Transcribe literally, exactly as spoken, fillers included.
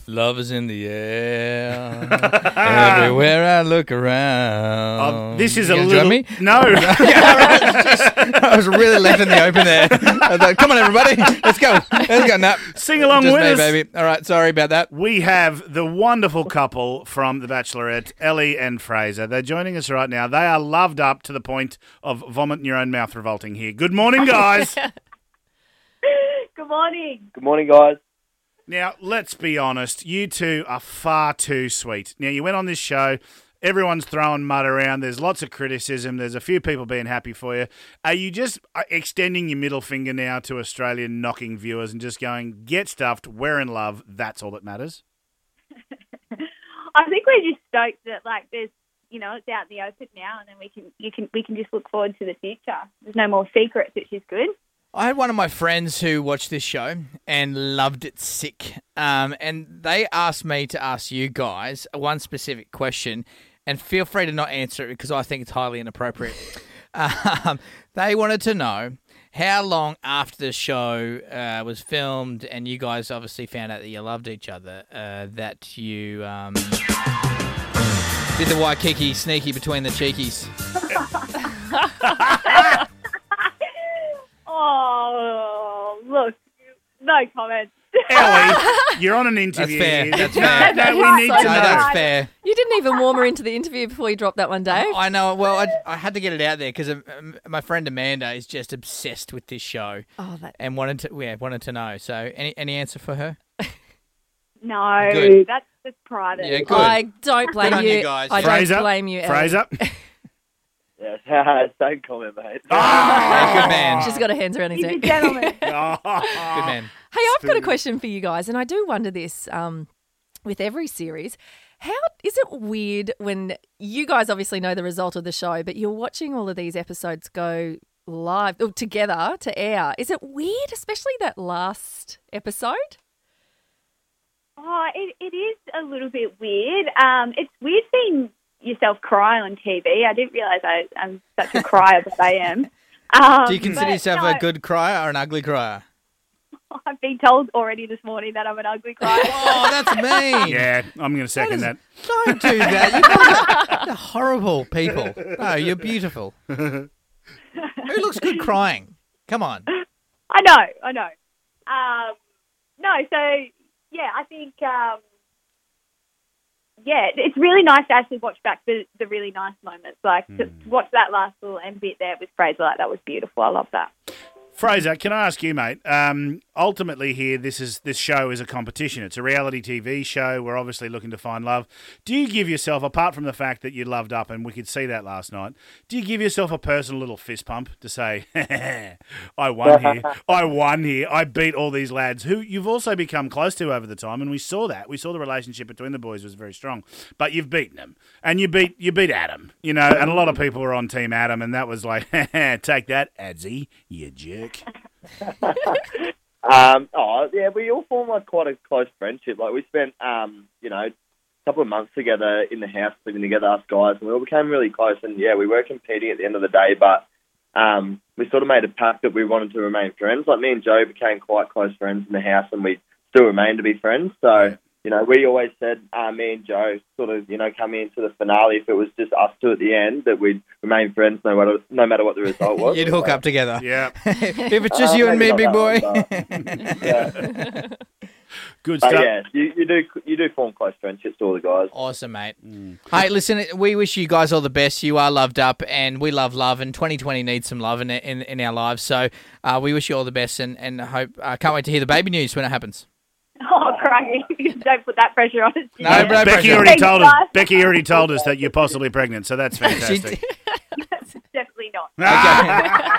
Love is in the air. Everywhere I look around. Oh, this is you a gonna little... join me? No. I was really left in the open there. I was like, come on, everybody. Let's go. Let's go. No. Sing along Just with me, us. baby. All right. Sorry about that. We have the wonderful couple from The Bachelorette, Ellie and Fraser. They're joining us right now. They are loved up to the point of vomit in your own mouth revolting here. Good morning, guys. Good morning. Good morning, guys. Now, let's be honest. You two are far too sweet. Now, you went on this show. Everyone's throwing mud around. There's lots of criticism. There's a few people being happy for you. Are you just extending your middle finger now to Australian knocking viewers and just going, get stuffed, we're in love, that's all that matters? I think we're just stoked that like there's, you know, it's out in the open now, and then we can you can we can just look forward to the future. There's no more secrets, which is good. I had one of my friends who watched this show and loved it sick. Um, and they asked me to ask you guys one specific question, and feel free to not answer it because I think it's highly inappropriate. um, they wanted to know how long after the show uh, was filmed and you guys obviously found out that you loved each other, uh, that you um, did the Waikiki sneaky between the cheekies. Oh, look, no comments. Ellie, you're on an interview. That's fair. here. That's no, fair. no, we need So to No, know. that's fair. You didn't even warm her into the interview before you dropped that one, Dave. I know. Well, I, I had to get it out there because um, my friend Amanda is just obsessed with this show Oh, that. and wanted to, yeah, wanted to know. So, any any answer for her? No, Good. that's that's private. Yeah, good. I don't blame on you. you guys. I Fraser, don't blame you. Ellie. Fraser. Yes, same comment, mate. Yeah, good man. She's got her hands around his He's a neck. gentleman. Good man. Hey, I've got a question for you guys, and I do wonder this um, with every series. How is it weird when you guys obviously know the result of the show, but you're watching all of these episodes go live or together to air? Is it weird, especially that last episode? Oh, it, it is a little bit weird. Um, it's weird seeing yourself cry on T V. I didn't realise I, I'm such a crier, but I am. Um, Do you consider but yourself no, a good crier or an ugly crier? I've been told already this morning that I'm an ugly crier. Oh, that's mean. Yeah, I'm going to second that. Don't do that. You guys are, you're horrible people. No, you're beautiful. Who looks good crying? Come on. I know, I know. Um, no, so, yeah, I think, um, yeah, it's really nice to actually watch back the, the really nice moments. Like, to, to watch that last little end bit there with Fraser, like, that was beautiful. I love that. Fraser, can I ask you, mate? Um, ultimately, here, this is this show is a competition. It's a reality T V show. We're obviously looking to find love. Do you give yourself, apart from the fact that you loved up, and we could see that last night, do you give yourself a personal little fist pump to say, I won here, I won here, I beat all these lads who you've also become close to over the time, and we saw that. We saw the relationship between the boys was very strong, but you've beaten them, and you beat you beat Adam, you know, and a lot of people were on Team Adam, and that was like, take that, Adsy, you jerk. um, oh, yeah, we all formed like quite a close friendship. Like we spent, um, you know, a couple of months together in the house living together, us guys, and we all became really close. And yeah, we were competing at the end of the day, but um, we sort of made a pact that we wanted to remain friends. Like me and Joe became quite close friends in the house, and we still remain to be friends. So. You know, we always said, uh, me and Joe, sort of, you know, coming into the finale, if it was just us two at the end, that we'd remain friends no matter, no matter what the result was. You'd hook up together. Yeah. If it's just Uh, you and me, maybe big not boy. that one, but, yeah. Good But stuff. yeah, you, you do you do form close friendships to all the guys. Awesome, mate. Hey, listen, we wish you guys all the best. You are loved up, and we love love, and twenty twenty needs some love in in, in our lives. So uh, we wish you all the best, and, and hope uh, can't wait to hear the baby news when it happens. Oh, crikey. Don't put that pressure on us. No, Yeah. no Becky pressure. already Thanks, told us. guys. Becky already told us that you're possibly pregnant, so that's She fantastic. did- Definitely not. Okay.